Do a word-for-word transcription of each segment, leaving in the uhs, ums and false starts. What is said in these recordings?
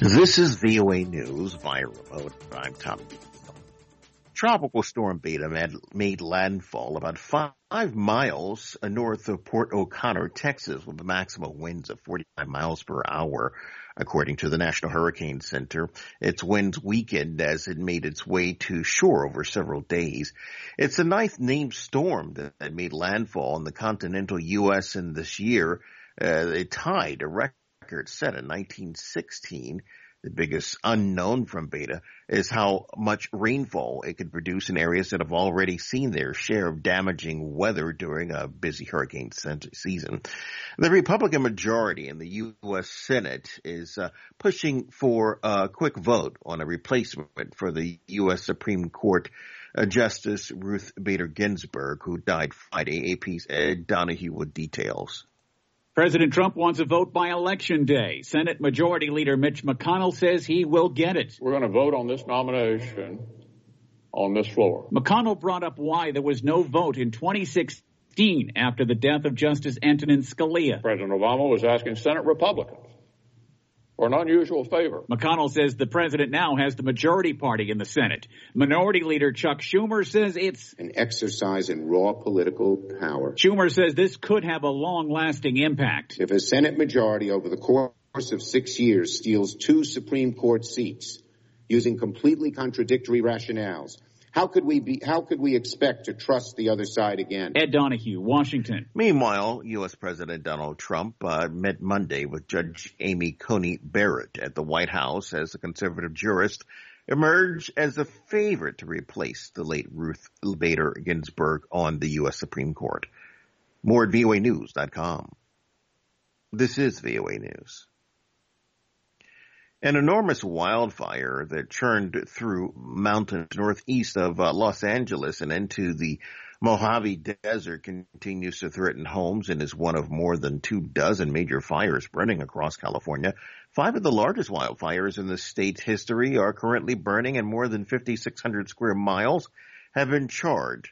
This is V O A News via remote. I'm Tom. Tropical storm Beta made landfall about five miles north of Port O'Connor, Texas, with maximum winds of forty-five miles per hour, according to the National Hurricane Center. Its winds weakened as it made its way to shore over several days. It's the ninth named storm that made landfall in the continental U S in this year. Uh, it tied a record set in nineteen sixteen. The biggest unknown from Beta is how much rainfall it could produce in areas that have already seen their share of damaging weather during a busy hurricane season. The Republican majority in the U S Senate is uh, pushing for a quick vote on a replacement for the U S Supreme Court uh, Justice Ruth Bader Ginsburg, who died Friday. A P's Ed Donahue with details. President Trump wants a vote by Election Day. Senate Majority Leader Mitch McConnell says he will get it. We're going to vote on this nomination on this floor. McConnell brought up why there was no vote in twenty sixteen after the death of Justice Antonin Scalia. President Obama was asking Senate Republicans for an unusual favor. McConnell says the president now has the majority party in the Senate. Minority Leader Chuck Schumer says it's an exercise in raw political power. Schumer says this could have a long-lasting impact. If a Senate majority over the course of six years steals two Supreme Court seats using completely contradictory rationales, How could we be, how could we expect to trust the other side again? Ed Donahue, Washington. Meanwhile, U S. President Donald Trump uh, met Monday with Judge Amy Coney Barrett at the White House as the conservative jurist emerged as a favorite to replace the late Ruth Bader Ginsburg on the U S. Supreme Court. More at V O A news dot com. This is V O A News. An enormous wildfire that churned through mountains northeast of uh, Los Angeles and into the Mojave Desert continues to threaten homes and is one of more than two dozen major fires burning across California. Five of the largest wildfires in the state's history are currently burning, and more than fifty-six hundred square miles have been charred.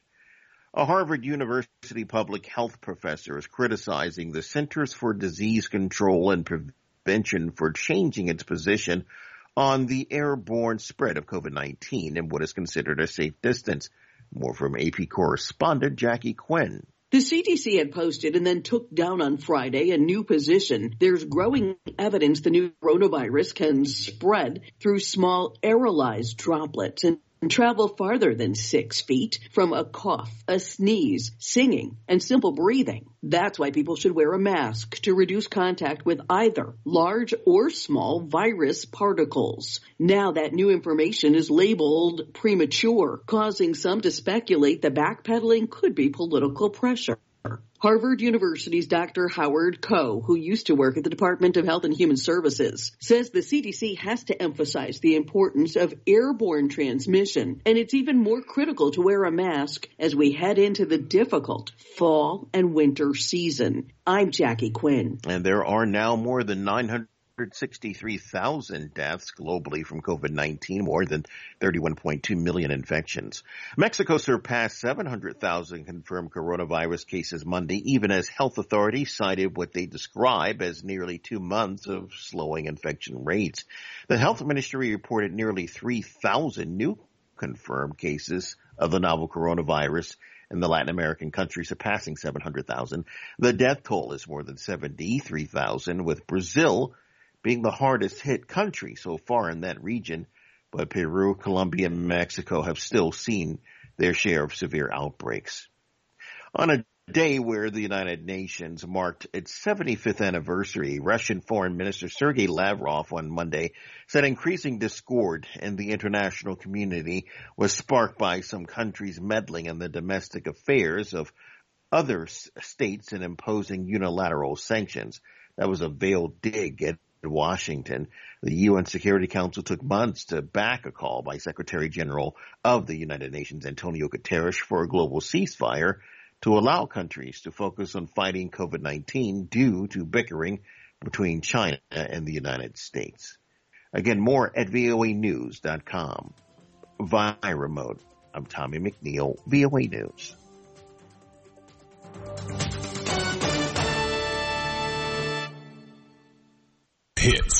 A Harvard University public health professor is criticizing the Centers for Disease Control and Prevention for changing its position on the airborne spread of COVID nineteen and what is considered a safe distance. More from A P correspondent Jackie Quinn. The C D C had posted and then took down on Friday a new position. There's growing evidence the new coronavirus can spread through small aerolized droplets and travel farther than six feet from a cough, a sneeze, singing, and simple breathing. That's why people should wear a mask to reduce contact with either large or small virus particles. Now that new information is labeled premature, causing some to speculate the backpedaling could be political pressure. Harvard University's Doctor Howard Koh, who used to work at the Department of Health and Human Services, says the C D C has to emphasize the importance of airborne transmission, and it's even more critical to wear a mask as we head into the difficult fall and winter season. I'm Jackie Quinn. And there are now more than nine hundred sixty-three thousand deaths globally from COVID nineteen, more than thirty-one point two million infections. Mexico surpassed seven hundred thousand confirmed coronavirus cases Monday, even as health authorities cited what they describe as nearly two months of slowing infection rates. The health ministry reported nearly three thousand new confirmed cases of the novel coronavirus in the Latin American country, surpassing seven hundred thousand. The death toll is more than seventy-three thousand, with Brazil being the hardest hit country so far in that region, but Peru, Colombia, and Mexico have still seen their share of severe outbreaks. On a day where the United Nations marked its seventy-fifth anniversary, Russian Foreign Minister Sergei Lavrov on Monday said increasing discord in the international community was sparked by some countries meddling in the domestic affairs of other states and imposing unilateral sanctions. That was a veiled dig at Washington. The U N Security Council took months to back a call by Secretary General of the United Nations Antonio Guterres for a global ceasefire to allow countries to focus on fighting COVID nineteen due to bickering between China and the United States. Again, more at V O A news dot com. Via remote, I'm Tommy McNeil, V O A News. Hits.